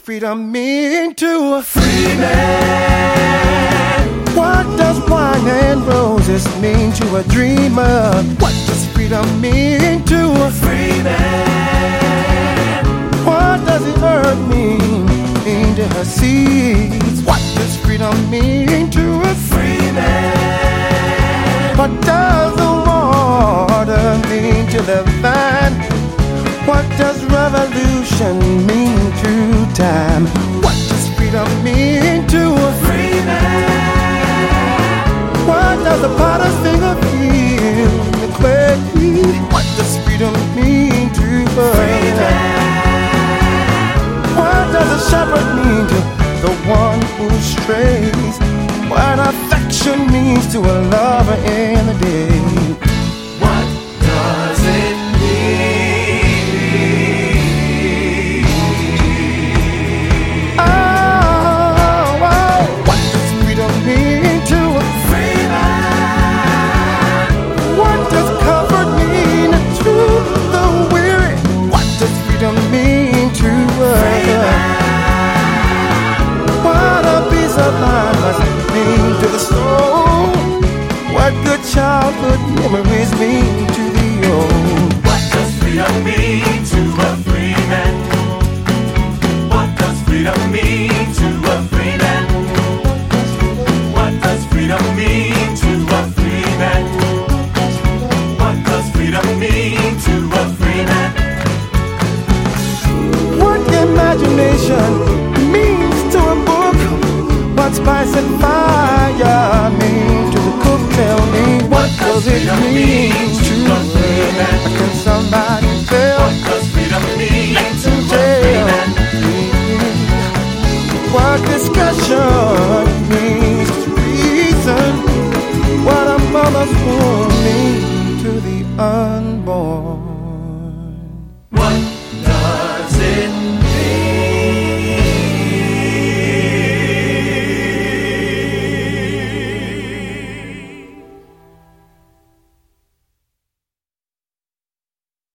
freedom mean to a free man? What does wine and roses mean to a dreamer? What does freedom mean to a free man? What does the earth mean to her seeds? What does freedom mean to a free man? What does the water mean to the vine? What does revolution mean through time? What does freedom mean to a free man? What does the potter's finger feel in the clay? What does freedom mean to a free man? What does a shepherd mean to the one who strays? What affection means to a lover in the day? What does it mean? Oh, what does freedom mean to a free man? What does comfort mean to the weary? What does freedom mean to a free man? What a peace of mind must mean to the soul? What good childhood memories mean to the old? What does freedom mean to a free man? What does freedom mean to a free man? What does freedom mean to a free man? What does freedom mean to a free man? What imagination means to a book? What spice and fire